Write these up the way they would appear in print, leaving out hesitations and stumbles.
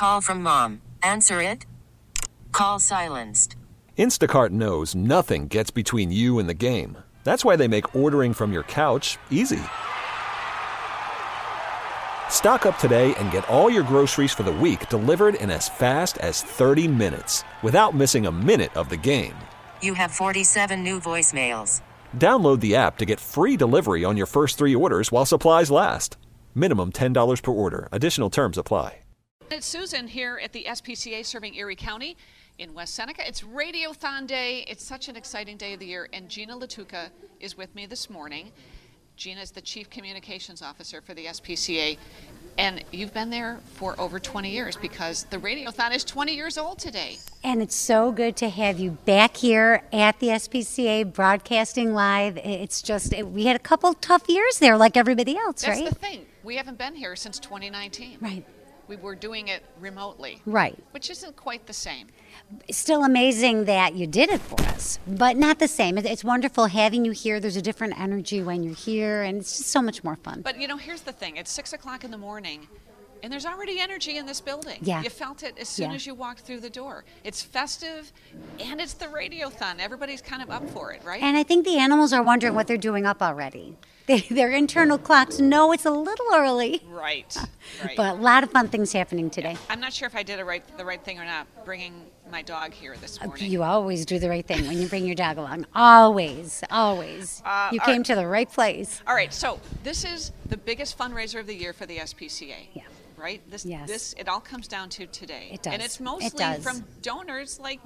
call from mom. Answer it. Call silenced. Instacart knows nothing gets between you and the game. That's why they make ordering from your couch easy. Stock up today and get all your groceries for the week delivered in as fast as 30 minutes without missing a minute of the game. You have 47 new voicemails. Download the app to get free delivery on your first 3 orders while supplies last. Minimum $10 per order. Additional terms apply. It's Susan here at the SPCA serving Erie County in West Seneca. It's Radiothon Day. It's such an exciting day of the year, and Gina Latuca is with me this morning. Gina is the Chief Communications Officer for the SPCA, and you've been there for over 20 years because the Radiothon is 20 years old today. And it's so good to have you back here at the SPCA broadcasting live. It's just, we had a couple tough years there like everybody else, right? That's the thing. We haven't been here since 2019. Right. We were doing it remotely. Right. Which isn't quite the same. It's still amazing that you did it for us, but not the same. It's wonderful having you here. There's a different energy when you're here, and it's just so much more fun. But, here's the thing. It's 6 o'clock in the morning, and there's already energy in this building. Yeah. You felt it as soon as you walked through the door. It's festive, and it's the Radiothon. Everybody's kind of up for it, right? And I think the animals are wondering what they're doing up already. Their internal clocks know it's a little early. Right. But a lot of fun things happening today. Yeah. I'm not sure if I did the right thing or not, bringing my dog here this morning. You always do the right thing when you bring your dog along. Always. You came to the right place. All right, so this is the biggest fundraiser of the year for the SPCA. Yeah. Right? This it all comes down to today. It does. And it's mostly from donors like,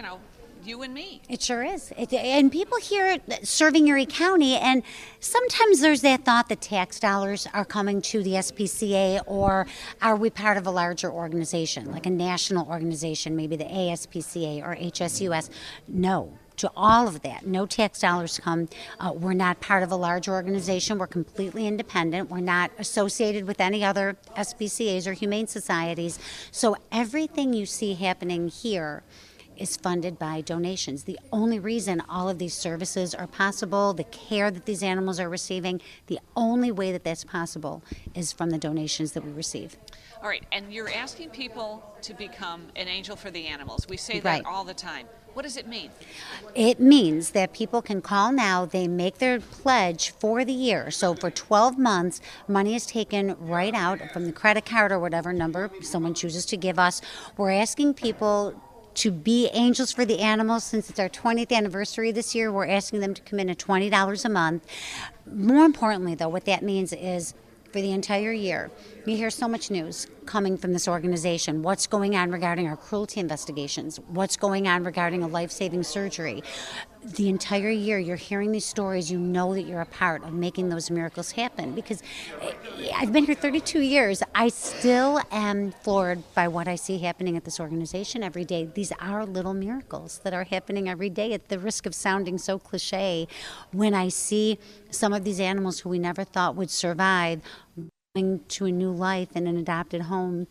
you and me. It sure is. And people here serving Erie County, and sometimes there's that thought that tax dollars are coming to the SPCA, or are we part of a larger organization, like a national organization, maybe the ASPCA or HSUS? No. To all of that, no tax dollars come. We're not part of a large organization. We're completely independent. We're not associated with any other SPCAs or humane societies. So everything you see happening here is funded by donations. The only reason all of these services are possible, the care that these animals are receiving, the only way that that's possible is from the donations that we receive. All right, and you're asking people to become an angel for the animals. We say that all the time. What does it mean? It means that people can call now, they make their pledge for the year. So for 12 months, money is taken right out from the credit card or whatever number someone chooses to give us. We're asking people to be angels for the animals. Since it's our 20th anniversary this year, we're asking them to come in at $20 a month. More importantly, though, what that means is for the entire year, you hear so much news coming from this organization. What's going on regarding our cruelty investigations? What's going on regarding a life-saving surgery? The entire year, you're hearing these stories. You know that you're a part of making those miracles happen. Because I've been here 32 years. I still am floored by what I see happening at this organization every day. These are little miracles that are happening every day, at the risk of sounding so cliche. When I see some of these animals who we never thought would survive going to a new life in an adopted home,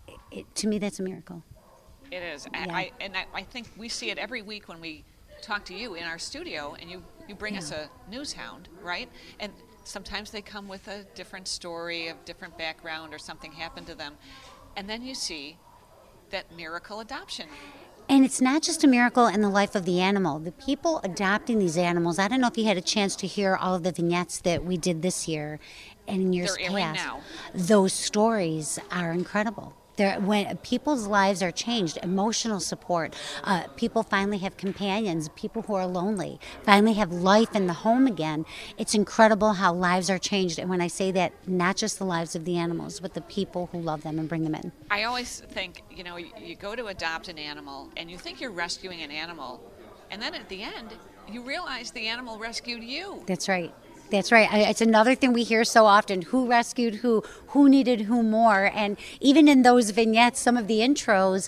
to me, that's a miracle. It is. Yeah. I think we see it every week when we talk to you in our studio, and you bring us a news hound, right? And sometimes they come with a different story, a different background, or something happened to them. And then you see that miracle adoption. And it's not just a miracle in the life of the animal. The people adopting these animals, I don't know if you had a chance to hear all of the vignettes that we did this year and in years They're airing past. now. Those stories are incredible. When people's lives are changed, emotional support, people finally have companions, people who are lonely finally have life in the home again. It's incredible how lives are changed. And when I say that, not just the lives of the animals, but the people who love them and bring them in. I always think, you go to adopt an animal and you think you're rescuing an animal, and then at the end, you realize the animal rescued you. That's right. That's right. It's another thing we hear so often. Who rescued who needed who more? And even in those vignettes, some of the intros,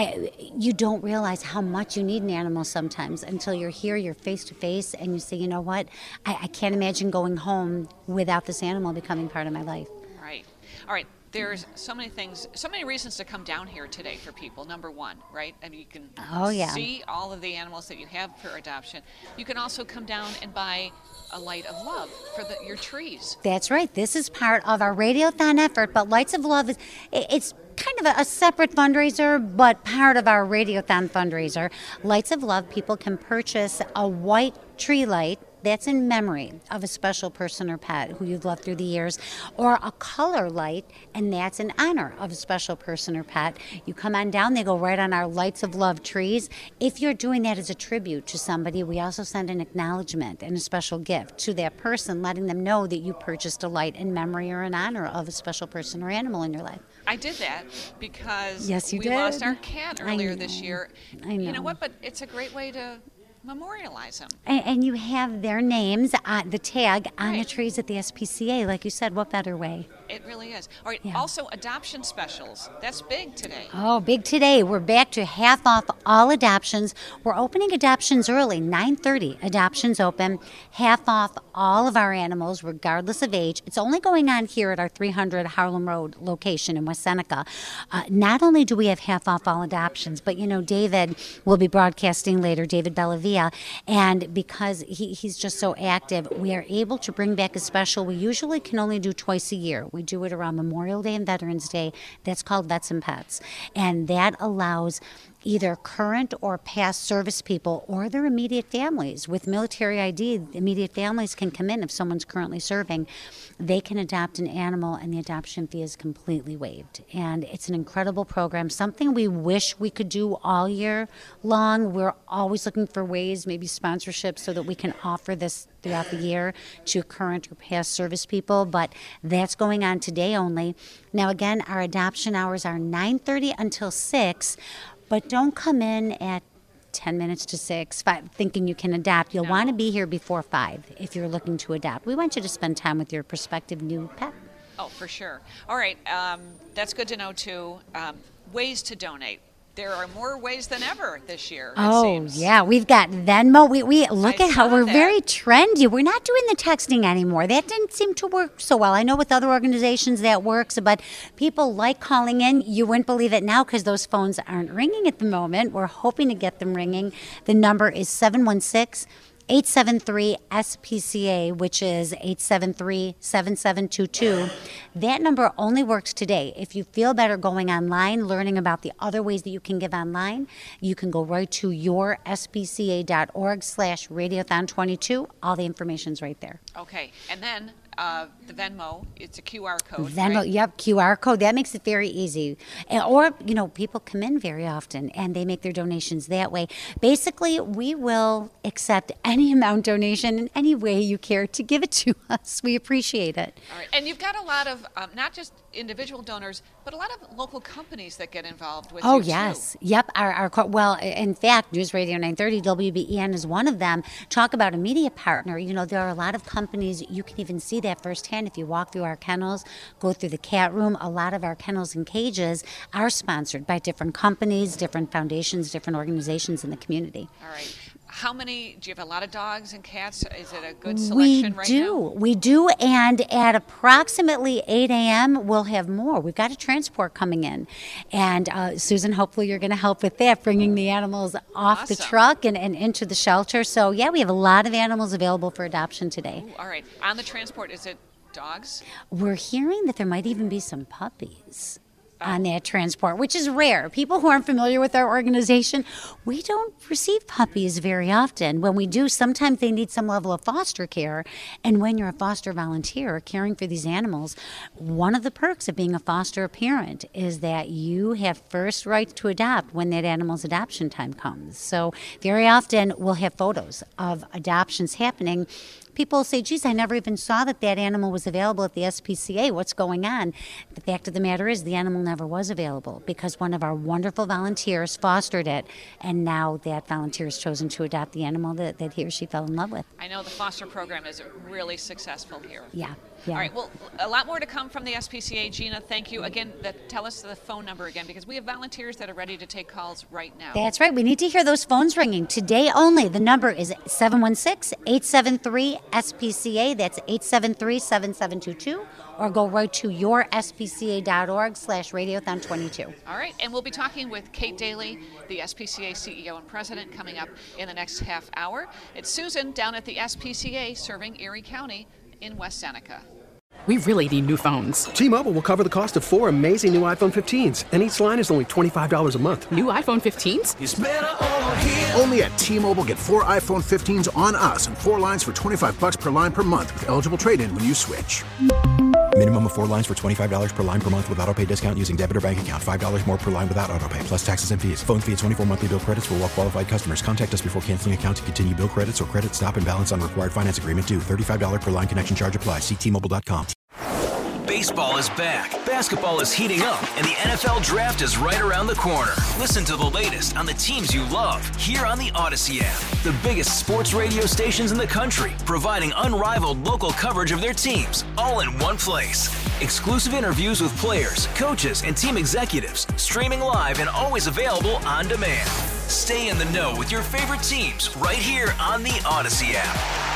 you don't realize how much you need an animal sometimes until you're here, you're face to face, and you say, you know what? I can't imagine going home without this animal becoming part of my life. Right. All right. There's so many things, so many reasons to come down here today for people. Number one, right? I mean, you can see all of the animals that you have for adoption. You can also come down and buy a light of love for your trees. That's right. This is part of our Radiothon effort, but Lights of Love it's kind of a separate fundraiser, but part of our Radiothon fundraiser. Lights of Love, people can purchase a white tree light that's in memory of a special person or pet who you've loved through the years, or a color light, and that's in honor of a special person or pet. You come on down, they go right on our Lights of Love trees. If you're doing that as a tribute to somebody, we also send an acknowledgement and a special gift to that person, letting them know that you purchased a light in memory or in honor of a special person or animal in your life. I did that because we lost our cat earlier this year. I know. You know what? But it's a great way to memorialize them. And you have their names, the tag on the trees at the SPCA. Like you said, what better way? It really is. All right. Yeah. Also, adoption specials. That's big today. Oh, big today. We're back to half off all adoptions. We're opening adoptions early, 9:30. Adoptions open. Half off all of our animals, regardless of age. It's only going on here at our 300 Harlem Road location in West Seneca. Not only do we have half off all adoptions, but, you know, David will be broadcasting later, David Bellavia, and because he's just so active, we are able to bring back a special we usually can only do twice a year. We do it around Memorial Day and Veterans Day. That's called Vets and Pets. And that allows either current or past service people or their immediate families. With military ID, immediate families can come in if someone's currently serving. They can adopt an animal, and the adoption fee is completely waived. And it's an incredible program, something we wish we could do all year long. We're always looking for ways, maybe sponsorships, so that we can offer this throughout the year to current or past service people, but that's going on today only. Now, again, our adoption hours are 9:30 until 6, but don't come in at 10 minutes to 6 thinking you can adopt. You'll want to be here before 5 if you're looking to adopt. We want you to spend time with your prospective new pet. Oh, for sure. All right. That's good to know, too. Ways to donate. There are more ways than ever this year, it seems. Yeah, we've got Venmo. We look at how we're very trendy. We're not doing the texting anymore. That didn't seem to work so well. I know with other organizations that works, but people like calling in. You wouldn't believe it now because those phones aren't ringing at the moment. We're hoping to get them ringing. The number is 716-873-SPCA, which is 873-7722. That number only works today. If you feel better going online, learning about the other ways that you can give online, you can go right to yourspca.org/Radiothon22. All the information's right there. Okay. And then the Venmo, it's a QR code. Venmo, right? Yep, QR code. That makes it very easy. Or, you know, people come in very often and they make their donations that way. Basically, we will accept any amount donation in any way you care to give it to us. We appreciate it. All right. And you've got a lot of, not just individual donors, but a lot of local companies that get involved with you, Oh, yes. too. Yep. Well, in fact, News Radio 930, WBEN is one of them. Talk about a media partner. You know, there are a lot of companies, you can even see that firsthand if you walk through our kennels, go through the cat room. A lot of our kennels and cages are sponsored by different companies, different foundations, different organizations in the community. All right. Do you have a lot of dogs and cats? Is it a good selection right now? We do, and at approximately 8 a.m., we'll have more. We've got a transport coming in, and Susan, hopefully you're going to help with that, bringing the animals off the truck and into the shelter. So, yeah, we have a lot of animals available for adoption today. Ooh, all right. On the transport, is it dogs? We're hearing that there might even be some puppies on that transport, which is rare. People who aren't familiar with our organization, we don't receive puppies very often. When we do, sometimes they need some level of foster care. And when you're a foster volunteer caring for these animals, one of the perks of being a foster parent is that you have first right to adopt when that animal's adoption time comes. So very often we'll have photos of adoptions happening. People say, geez, I never even saw that animal was available at the SPCA. What's going on? The fact of the matter is the animal never was available because one of our wonderful volunteers fostered it, and now that volunteer has chosen to adopt the animal that he or she fell in love with. I know the foster program is really successful here. Yeah. Yeah. All right. Well, a lot more to come from the SPCA. Gina, thank you. Again, tell us the phone number again, because we have volunteers that are ready to take calls right now. That's right. We need to hear those phones ringing today only. The number is 716-873-SPCA. That's 873-7722. Or go right to yourspca.org/radiothon22. All right. And we'll be talking with Kate Daly, the SPCA CEO and president, coming up in the next half hour. It's Susan down at the SPCA serving Erie County in West Seneca. We really need new phones. T-Mobile will cover the cost of 4 amazing new iPhone 15s, and each line is only $25 a month. New iPhone 15s? It's better over here. Only at T-Mobile, get 4 iPhone 15s on us and 4 lines for $25 per line per month with eligible trade-in when you switch. Minimum of 4 lines for $25 per line per month with autopay discount using debit or bank account. $5 more per line without autopay, plus taxes and fees. Phone fee at 24 monthly bill credits for well-qualified customers. Contact us before canceling account to continue bill credits or credit stop and balance on required finance agreement due. $35 per line connection charge applies. See T-Mobile.com. Baseball is back, basketball is heating up, and the NFL Draft is right around the corner. Listen to the latest on the teams you love here on the Odyssey app. The biggest sports radio stations in the country, providing unrivaled local coverage of their teams, all in one place. Exclusive interviews with players, coaches, and team executives, streaming live and always available on demand. Stay in the know with your favorite teams right here on the Odyssey app.